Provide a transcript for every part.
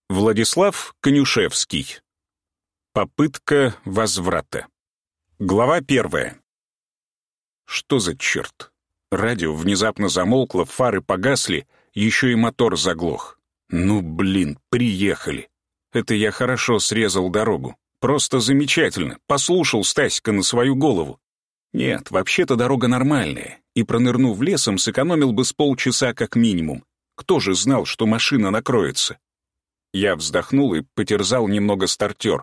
Владислав Конюшевский. Попытка возврата. Глава 1. Что за черт? Радио внезапно замолкло, фары погасли, еще и мотор заглох. Ну, блин, приехали. Это я хорошо срезал дорогу. Просто замечательно. Послушал Стасика на свою голову. Нет, вообще-то дорога нормальная, и, пронырнув лесом, сэкономил бы с полчаса как минимум. Кто же знал, что машина накроется? Я вздохнул и потерзал немного стартер.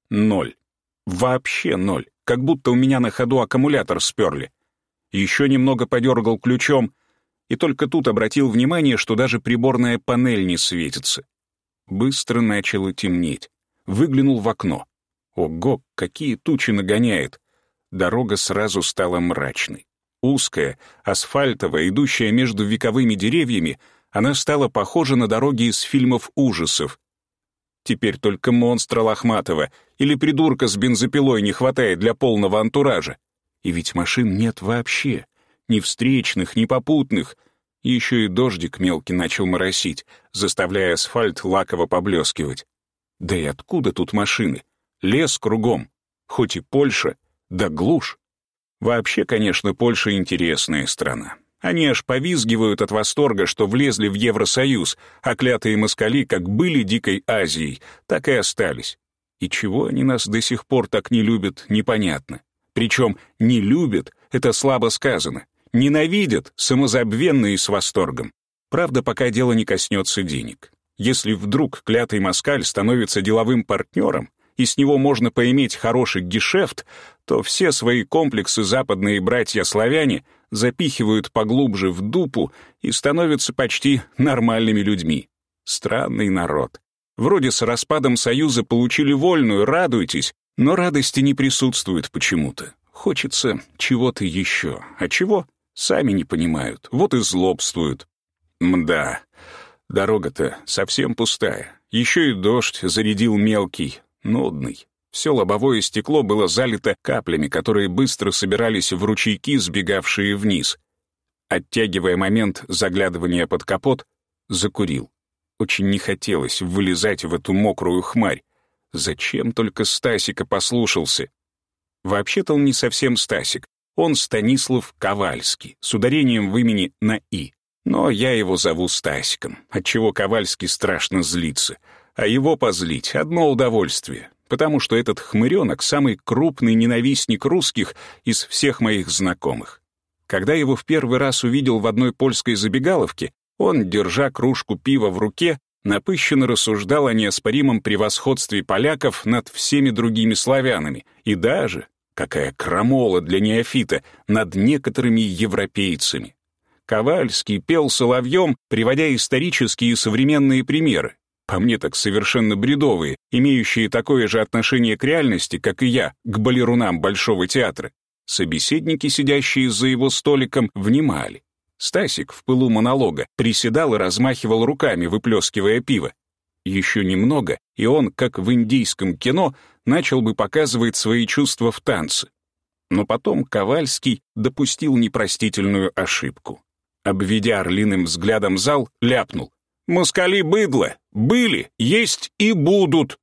0. Вообще 0. Как будто у меня на ходу аккумулятор сперли. Еще немного подергал ключом, и только тут обратил внимание, что даже приборная панель не светится. Быстро начало темнеть. Выглянул в окно. Ого, какие тучи нагоняет. Дорога сразу стала мрачной. Узкая, асфальтовая, идущая между вековыми деревьями, она стала похожа на дороги из фильмов ужасов. Теперь только монстра лохматого или придурка с бензопилой не хватает для полного антуража. И ведь машин нет вообще. Ни встречных, ни попутных. Еще и дождик мелкий начал моросить, заставляя асфальт лаково поблескивать. Да и откуда тут машины? Лес кругом. Хоть и Польша, да глушь. Вообще, конечно, Польша интересная страна. Они аж повизгивают от восторга, что влезли в Евросоюз, а клятые москали как были дикой Азией, так и остались. И чего они нас до сих пор так не любят, непонятно. Причем «не любят» — это слабо сказано. Ненавидят, самозабвенно и с восторгом. Правда, пока дело не коснется денег. Если вдруг клятый москаль становится деловым партнером, и с него можно поиметь хороший гешефт, то все свои комплексы западные братья-славяне запихивают поглубже в дупу и становятся почти нормальными людьми. Странный народ. Вроде с распадом Союза получили вольную, радуйтесь, но радости не присутствует почему-то. Хочется чего-то еще. А чего? Сами не понимают. Вот и злобствуют. Мда, дорога-то совсем пустая. Еще и дождь зарядил мелкий, нудный. Все лобовое стекло было залито каплями, которые быстро собирались в ручейки, сбегавшие вниз. Оттягивая момент заглядывания под капот, закурил. Очень не хотелось вылезать в эту мокрую хмарь. Зачем только Стасика послушался? Вообще-то он не совсем Стасик. Он Станислав Ковальский, с ударением в имени на «и». Но я его зову Стасиком, отчего Ковальский страшно злится. А его позлить — одно удовольствие, потому что этот хмыренок — самый крупный ненавистник русских из всех моих знакомых. Когда его в первый раз увидел в одной польской забегаловке, он, держа кружку пива в руке, напыщенно рассуждал о неоспоримом превосходстве поляков над всеми другими славянами и даже, какая крамола для неофита, над некоторыми европейцами. Ковальский пел соловьем, приводя исторические и современные примеры. По мне так совершенно бредовые, имеющие такое же отношение к реальности, как и я, к балерунам Большого театра. Собеседники, сидящие за его столиком, внимали. Стасик в пылу монолога приседал и размахивал руками, выплескивая пиво. Еще немного, и он, как в индийском кино, начал бы показывать свои чувства в танце. Но потом Ковальский допустил непростительную ошибку. Обведя орлиным взглядом зал, ляпнул: «Москали быдло! Были, есть и будут!»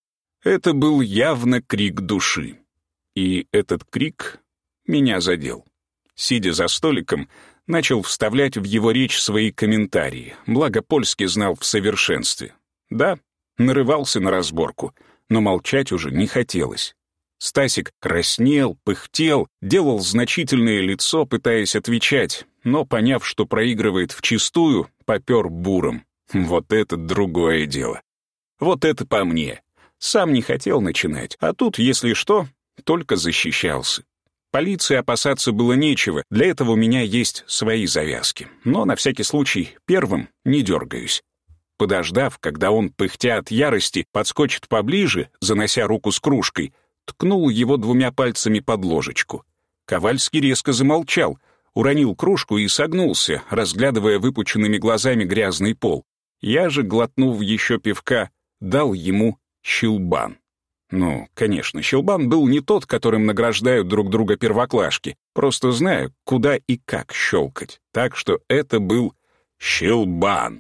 Это был явно крик души. И этот крик меня задел. Сидя за столиком, начал вставлять в его речь свои комментарии, благо польский знал в совершенстве. Да, нарывался на разборку, но молчать уже не хотелось. Стасик краснел, пыхтел, делал значительное лицо, пытаясь отвечать, но, поняв, что проигрывает вчистую, попер буром. Вот это другое дело. Вот это по мне. Сам не хотел начинать, а тут, если что, только защищался. Полиции опасаться было нечего, для этого у меня есть свои завязки. Но на всякий случай первым не дергаюсь. Подождав, когда он, пыхтя от ярости, подскочит поближе, занося руку с кружкой, ткнул его двумя пальцами под ложечку. Ковальский резко замолчал, уронил кружку и согнулся, разглядывая выпученными глазами грязный пол. Я же, глотнув еще пивка, дал ему щелбан. Ну, конечно, щелбан был не тот, которым награждают друг друга первоклашки. Просто знаю, куда и как щелкать. Так что это был щелбан.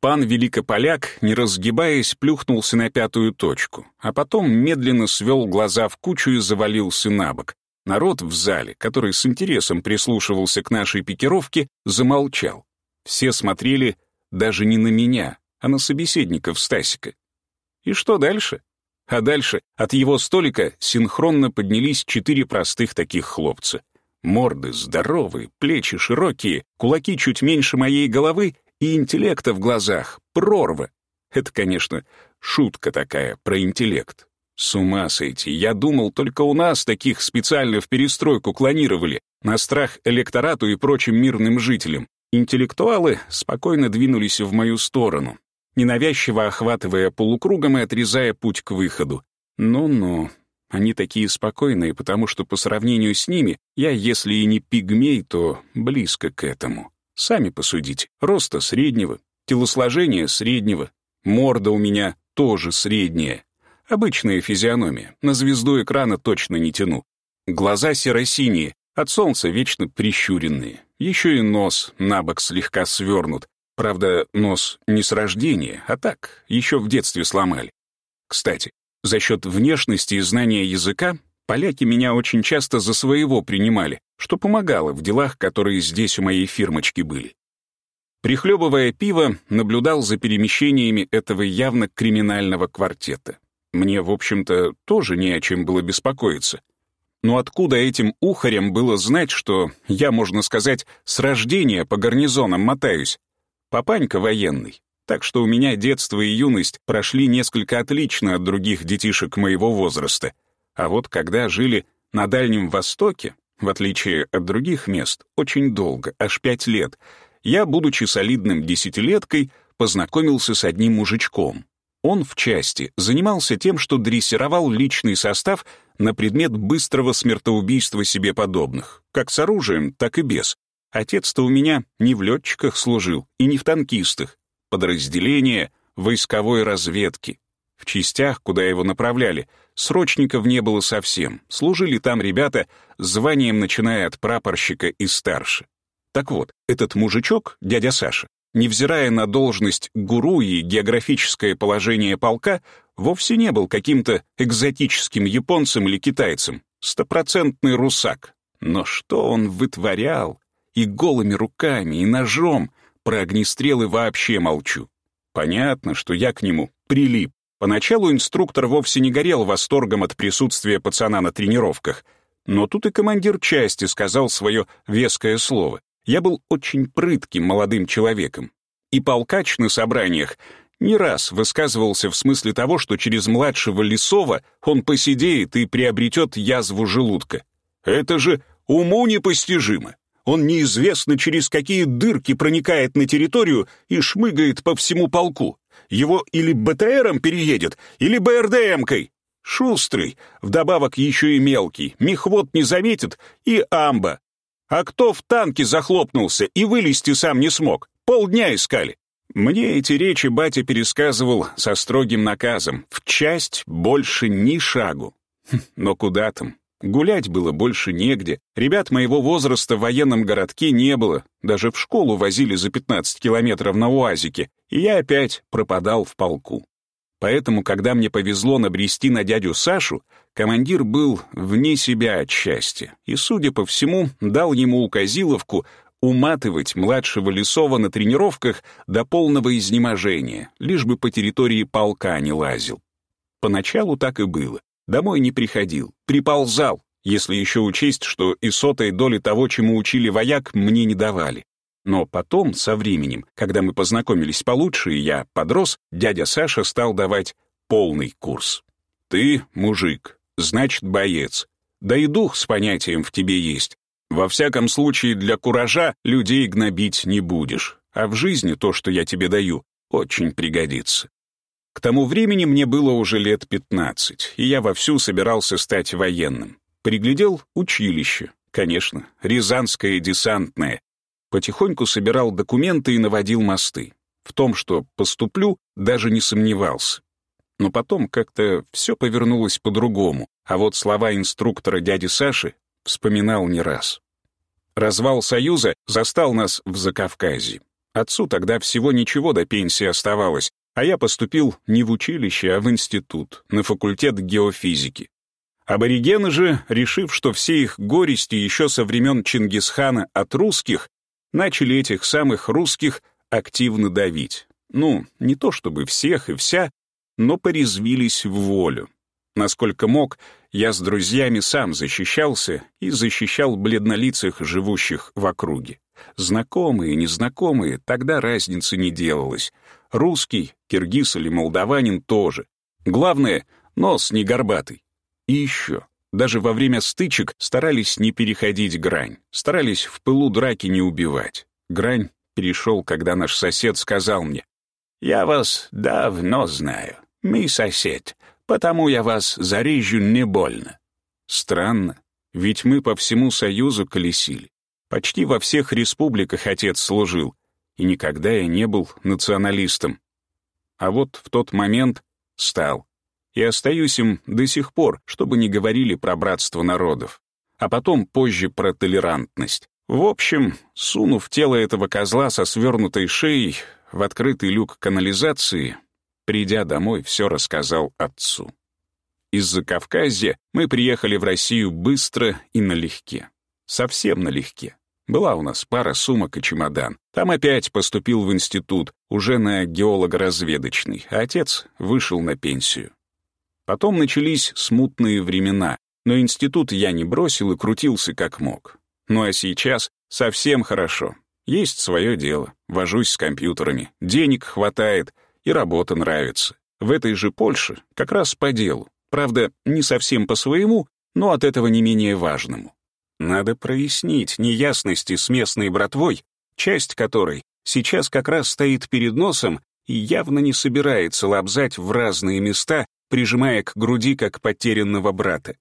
Пан Великополяк, не разгибаясь, плюхнулся на пятую точку, а потом медленно свел глаза в кучу и завалился на бок. Народ в зале, который с интересом прислушивался к нашей пикировке, замолчал. Все смотрели даже не на меня, а на собеседников Стасика. И что дальше? А дальше от его столика синхронно поднялись 4 простых таких хлопца. Морды здоровые, плечи широкие, кулаки чуть меньше моей головы и интеллекта в глазах, прорва. Это, конечно, шутка такая про интеллект. С ума сойти, я думал, только у нас таких специально в перестройку клонировали, на страх электорату и прочим мирным жителям. Интеллектуалы спокойно двинулись в мою сторону, ненавязчиво охватывая полукругом и отрезая путь к выходу. Ну-ну, они такие спокойные, потому что по сравнению с ними я, если и не пигмей, то близко к этому. Сами посудите, роста среднего, телосложение среднего, морда у меня тоже средняя. Обычная физиономия, на звезду экрана точно не тяну. Глаза серо-синие, от солнца вечно прищуренные. Еще и нос набок слегка свернут. Правда, нос не с рождения, а так, еще в детстве сломали. Кстати, за счет внешности и знания языка поляки меня очень часто за своего принимали, что помогало в делах, которые здесь у моей фирмочки были. Прихлебывая пиво, наблюдал за перемещениями этого явно криминального квартета. Мне, в общем-то, тоже не о чем было беспокоиться. Но откуда этим ухарям было знать, что я, можно сказать, с рождения по гарнизонам мотаюсь? Папанька военный, так что у меня детство и юность прошли несколько отлично от других детишек моего возраста. А вот когда жили на Дальнем Востоке, в отличие от других мест, очень долго, аж 5 лет, я, будучи солидным десятилеткой, познакомился с одним мужичком. Он в части занимался тем, что дрессировал личный состав на предмет быстрого смертоубийства себе подобных, как с оружием, так и без. Отец-то у меня не в летчиках служил и не в танкистах. Подразделение войсковой разведки. В частях, куда его направляли, срочников не было совсем. Служили там ребята с званием, начиная от прапорщика и старше. Так вот, этот мужичок, дядя Саша, невзирая на должность гуру и географическое положение полка, вовсе не был каким-то экзотическим японцем или китайцем. Стопроцентный русак. Но что он вытворял? И голыми руками, и ножом. Про огнестрелы вообще молчу. Понятно, что я к нему прилип. Поначалу инструктор вовсе не горел восторгом от присутствия пацана на тренировках. Но тут и командир части сказал свое веское слово. Я был очень прытким молодым человеком. И полкач на собраниях не раз высказывался в смысле того, что через младшего Лисова он посидеет и приобретет язву желудка. Это же уму непостижимо. Он неизвестно через какие дырки проникает на территорию и шмыгает по всему полку. Его или БТРом переедет, или БРДМкой. Шустрый, вдобавок еще и мелкий, мехвод не заметит и амба. А кто в танке захлопнулся и вылезти сам не смог? Полдня искали. Мне эти речи батя пересказывал со строгим наказом. В часть больше ни шагу. Но куда там? Гулять было больше негде. Ребят моего возраста в военном городке не было. Даже в школу возили за 15 километров на УАЗике. И я опять пропадал в полку. Поэтому, когда мне повезло набрести на дядю Сашу, командир был вне себя от счастья. И, судя по всему, дал ему указиловку уматывать младшего Лисова на тренировках до полного изнеможения, лишь бы по территории полка не лазил. Поначалу так и было. Домой не приходил, приползал, если еще учесть, что и сотой доли того, чему учили вояк, мне не давали. Но потом, со временем, когда мы познакомились получше и я подрос, дядя Саша стал давать полный курс. Ты мужик, значит боец. Да и дух с понятием в тебе есть. Во всяком случае, для куража людей гнобить не будешь. А в жизни то, что я тебе даю, очень пригодится. К тому времени мне было уже лет 15, и я вовсю собирался стать военным. Приглядел училище, конечно, Рязанское десантное. Потихоньку собирал документы и наводил мосты. В том, что поступлю, даже не сомневался. Но потом как-то все повернулось по-другому, а вот слова инструктора дяди Саши вспоминал не раз. Развал Союза застал нас в Закавказье. Отцу тогда всего ничего до пенсии оставалось, а я поступил не в училище, а в институт, на факультет геофизики. Аборигены же, решив, что все их горести еще со времен Чингисхана от русских, начали этих самых русских активно давить. Ну, не то чтобы всех и вся, но порезвились в волю. Насколько мог, я с друзьями сам защищался и защищал бледнолицых, живущих в округе. Знакомые, незнакомые, тогда разницы не делалось. Русский, киргиз или молдаванин тоже. Главное, нос не горбатый. И еще, даже во время стычек старались не переходить грань, старались в пылу драки не убивать. Грань перешел, когда наш сосед сказал мне: «Я вас давно знаю, мой сосед, потому я вас зарежу не больно». Странно, ведь мы по всему Союзу колесили. Почти во всех республиках отец служил, и никогда я не был националистом. А вот в тот момент стал. И остаюсь им до сих пор, чтобы не говорили про братство народов. А потом позже про толерантность. В общем, сунув тело этого козла со свернутой шеей в открытый люк канализации, придя домой, все рассказал отцу. Из Закавказья мы приехали в Россию быстро и налегке. Совсем налегке. Была у нас пара сумок и чемодан. Там опять поступил в институт, уже на геолого-разведочный, а отец вышел на пенсию. Потом начались смутные времена, но институт я не бросил и крутился как мог. Ну а сейчас совсем хорошо. Есть свое дело, вожусь с компьютерами, денег хватает и работа нравится. В этой же Польше как раз по делу. Правда, не совсем по своему, но от этого не менее важному. Надо прояснить неясности с местной братвой, часть которой сейчас как раз стоит перед носом и явно не собирается лобзать в разные места, прижимая к груди, как потерянного брата.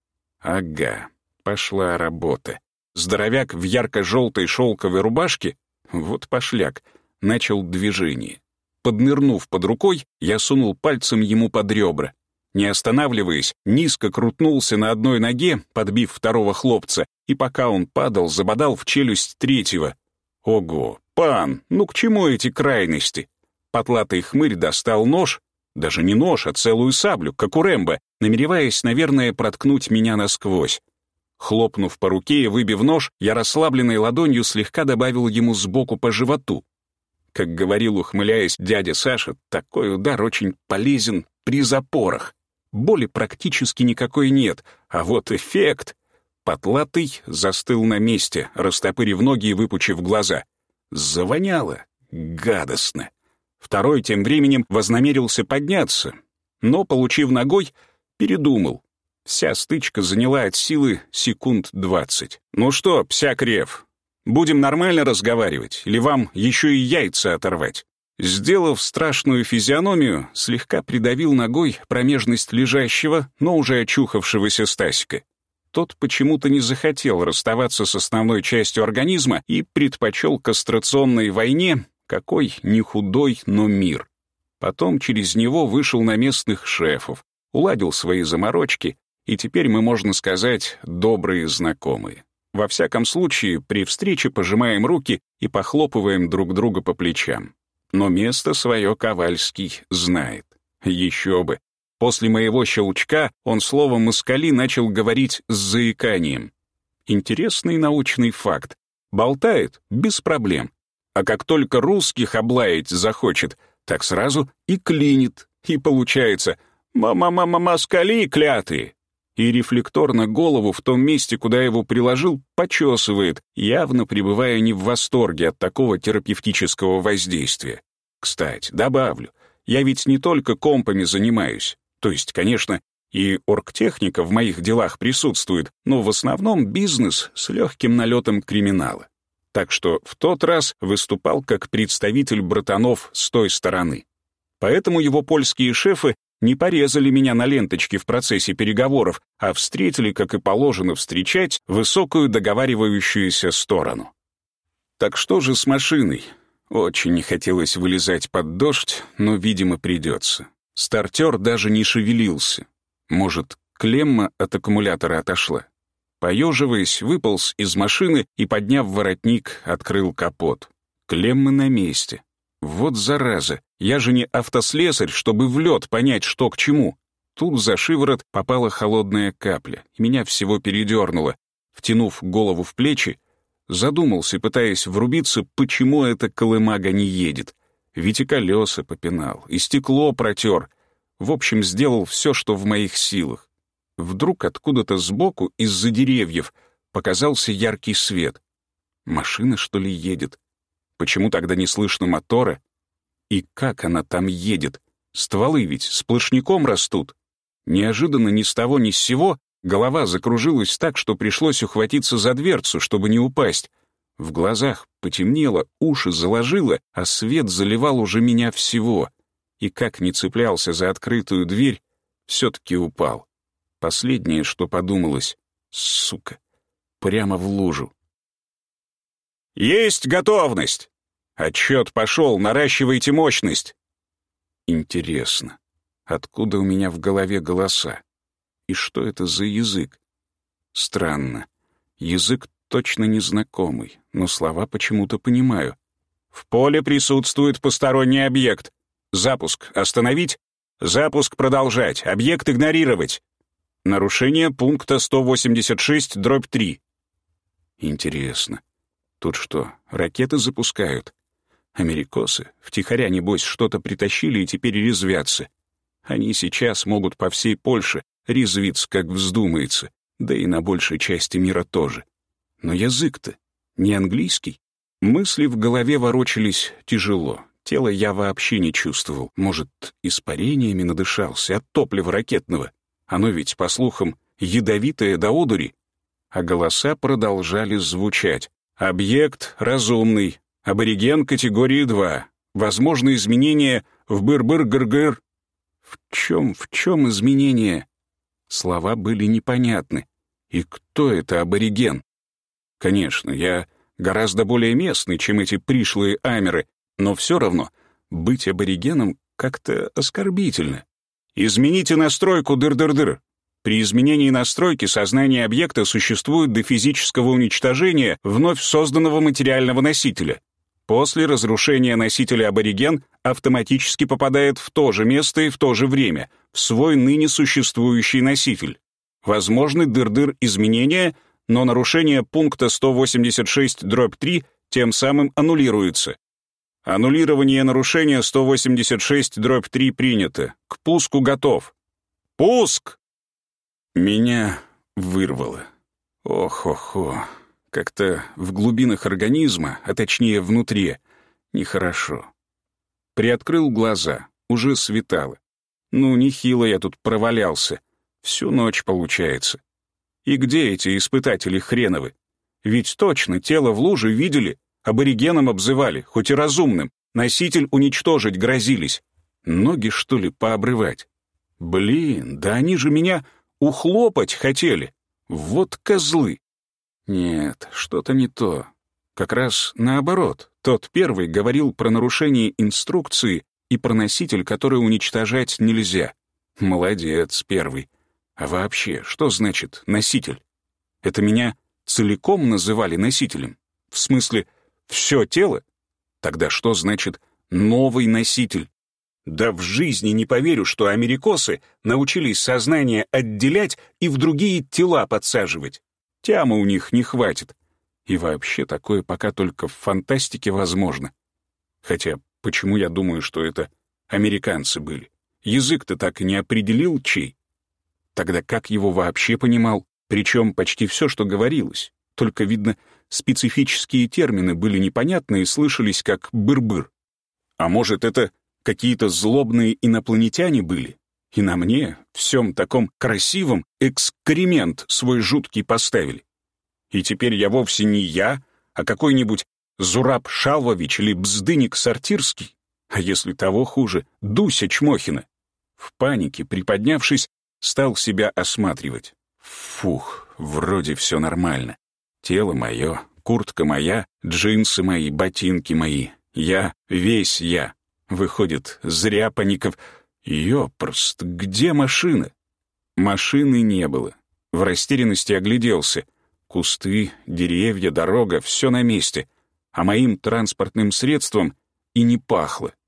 Ага, пошла работа. Здоровяк в ярко-желтой шелковой рубашке, вот пошляк, начал движение. Поднырнув под рукой, я сунул пальцем ему под ребра. Не останавливаясь, низко крутнулся на одной ноге, подбив второго хлопца, и пока он падал, забодал в челюсть третьего. Ого, пан, ну к чему эти крайности? Потлатый хмырь достал нож, даже не нож, а целую саблю, как у Рэмбо, намереваясь, наверное, проткнуть меня насквозь. Хлопнув по руке и выбив нож, я расслабленной ладонью слегка добавил ему сбоку по животу. Как говорил, ухмыляясь, дядя Саша, такой удар очень полезен при запорах. Боли практически никакой нет, а вот эффект... Потлатый застыл на месте, растопырив ноги и выпучив глаза. Завоняло. Гадостно. Второй тем временем вознамерился подняться, но, получив ногой, передумал. Вся стычка заняла от силы секунд 20. «Ну что, псякрев, будем нормально разговаривать, или вам еще и яйца оторвать?» Сделав страшную физиономию, слегка придавил ногой промежность лежащего, но уже очухавшегося Стасика. Тот почему-то не захотел расставаться с основной частью организма и предпочел кастрационной войне какой не худой, но мир. Потом через него вышел на местных шефов, уладил свои заморочки, и теперь мы, можно сказать, добрые знакомые. Во всяком случае, при встрече пожимаем руки и похлопываем друг друга по плечам. Но место свое Ковальский знает. Еще бы. После моего щелчка он слово «москали» начал говорить с заиканием. Интересный научный факт. Болтает без проблем. А как только русских облаять захочет, так сразу и клинит. И получается «москали клятые». И рефлекторно голову в том месте, куда его приложил, почесывает, явно пребывая не в восторге от такого терапевтического воздействия. Кстати, добавлю, я ведь не только компами занимаюсь. То есть, конечно, и оргтехника в моих делах присутствует, но в основном бизнес с легким налетом криминала. Так что в тот раз выступал как представитель братанов с той стороны. Поэтому его польские шефы не порезали меня на ленточке в процессе переговоров, а встретили, как и положено встречать, высокую договаривающуюся сторону. Так что же с машиной? Очень не хотелось вылезать под дождь, но, видимо, придется. Стартер даже не шевелился. Может, клемма от аккумулятора отошла? Поеживаясь, выполз из машины и, подняв воротник, открыл капот. Клеммы на месте. Вот зараза, я же не автослесарь, чтобы в лед понять, что к чему. Тут за шиворот попала холодная капля, и меня всего передернуло. Втянув голову в плечи, задумался, пытаясь врубиться, почему эта колымага не едет. Ведь и колеса попинал, и стекло протер. В общем, сделал все, что в моих силах. Вдруг откуда-то сбоку, из-за деревьев, показался яркий свет. Машина, что ли, едет? Почему тогда не слышно мотора? И как она там едет? Стволы ведь сплошняком растут. Неожиданно ни с того ни с сего голова закружилась так, что пришлось ухватиться за дверцу, чтобы не упасть. В глазах потемнело, уши заложило, а свет заливал уже меня всего. И как ни цеплялся за открытую дверь, все-таки упал. Последнее, что подумалось — сука, прямо в лужу. «Есть готовность! Отчет пошел, наращивайте мощность!» Интересно, откуда у меня в голове голоса? И что это за язык? Странно. Язык точно незнакомый, но слова почему-то понимаю. «В поле присутствует посторонний объект. Запуск остановить? Запуск продолжать. Объект игнорировать. Нарушение пункта 186/3». Интересно. Тут что, ракеты запускают? Америкосы втихаря, небось, что-то притащили и теперь резвятся. Они сейчас могут по всей Польше резвиться, как вздумается, да и на большей части мира тоже. Но язык-то не английский. Мысли в голове ворочались тяжело. Тело я вообще не чувствовал. Может, испарениями надышался от топлива ракетного? Оно ведь, по слухам, ядовитое до одури. А голоса продолжали звучать. Объект разумный. Абориген категории 2. Возможно изменения в быр-быр-гыр-гыр. В чем изменения? Слова были непонятны. И кто это абориген? Конечно, я гораздо более местный, чем эти пришлые амеры, но все равно быть аборигеном как-то оскорбительно. Измените настройку дыр-дыр-дыр. При изменении настройки сознание объекта существует до физического уничтожения вновь созданного материального носителя. После разрушения носителя абориген автоматически попадает в то же место и в то же время, в свой ныне существующий носитель. Возможны дыр-дыр изменения, но нарушение пункта 186/3 тем самым аннулируется. Аннулирование нарушения 186/3 принято. К пуску готов. Пуск! Меня вырвало. Ох-охо. Как-то в глубинах организма, а точнее внутри, нехорошо. Приоткрыл глаза. Уже светало. Ну, нехило я тут провалялся. Всю ночь получается. И где эти испытатели хреновы? Ведь точно тело в луже видели, аборигеном обзывали, хоть и разумным. Носитель уничтожить грозились. Ноги, что ли, пообрывать? Блин, да они же меня ухлопать хотели. Вот козлы. Нет, что-то не то. Как раз наоборот. Тот первый говорил про нарушение инструкции и про носитель, который уничтожать нельзя. Молодец, первый. А вообще, что значит носитель? Это меня целиком называли носителем? В смысле, все тело? Тогда что значит новый носитель? Да в жизни не поверю, что америкосы научились сознание отделять и в другие тела подсаживать. Тямы у них не хватит. И вообще такое пока только в фантастике возможно. Хотя, почему я думаю, что это американцы были? Язык-то так и не определил, чей. Тогда как его вообще понимал? Причем почти все, что говорилось. Только, видно, специфические термины были непонятны и слышались как быр-быр. А может, это какие-то злобные инопланетяне были? И на мне, всем таком красивом, экскремент свой жуткий поставили. И теперь я вовсе не я, а какой-нибудь Зураб Шалвович или Бздыник Сортирский, а если того хуже, Дуся Чмохина. В панике, приподнявшись, стал себя осматривать. Фух, вроде все нормально. Тело мое, куртка моя, джинсы мои, ботинки мои. Я, весь я. Выходит, зря паников. Ёпрст, где машина? Машины не было. В растерянности огляделся. Кусты, деревья, дорога — все на месте. а моим транспортным средством и не пахло.